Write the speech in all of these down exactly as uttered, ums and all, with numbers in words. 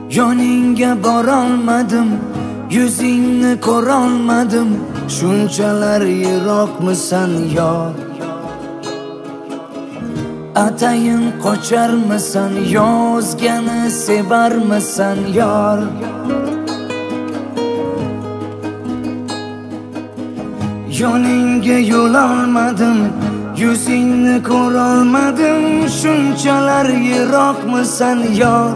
Yoningga borolmadim, yuzingni ko'rolmadim, shunchalar yiroqmisan yor? Atayin qocharmisan, yozgani sevarmisan yor? Yoningga yo'l olmadim, yuzingni ko'rolmadim, shunchalar yiroqmisan yor?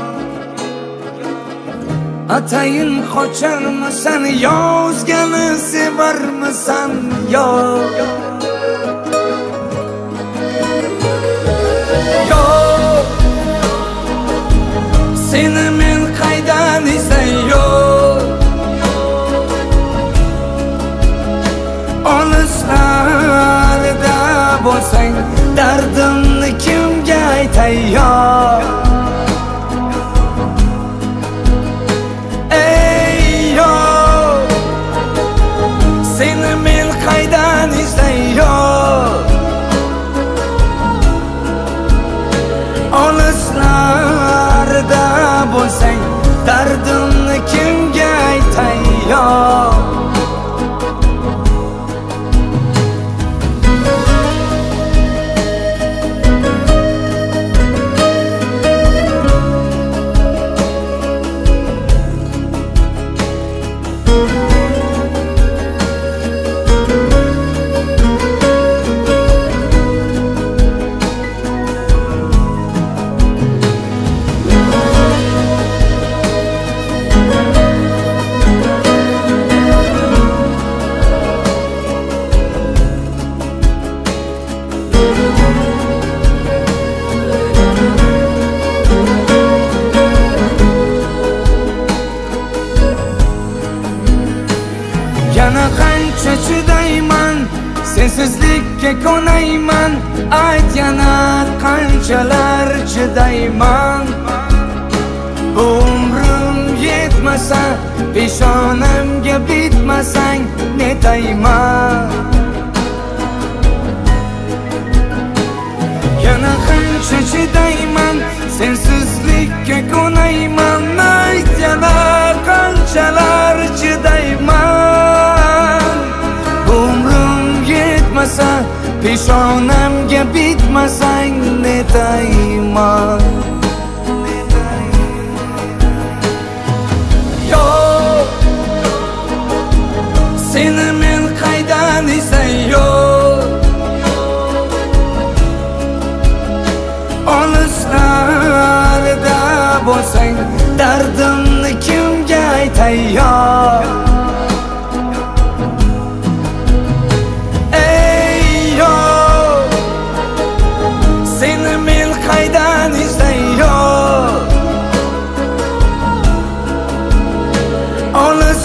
Atayin qocharmisan, yozgani sevarmisan yor? Yor, seni men qaydan izlay yor? Olislarda bo'lsang, dardimni kimga aytay yor? Olislarda bo'lsang, dardimni kimga aytay yor? Yana qancha chidayman, sensizlikka ko'nayman, ayt yana qanchalar chidayman. Bu umrim yetmasa, peshonamga bitmasang netayman. Yana qancha chidayman, sensizlikka ko'nayman, ayt yana qanchalar chidayman. Peshonamga bitmasang netayman. Yor, seni men qaydan izlay yor? Olislarda bo'lsang, dardimni kimga aytay yor? All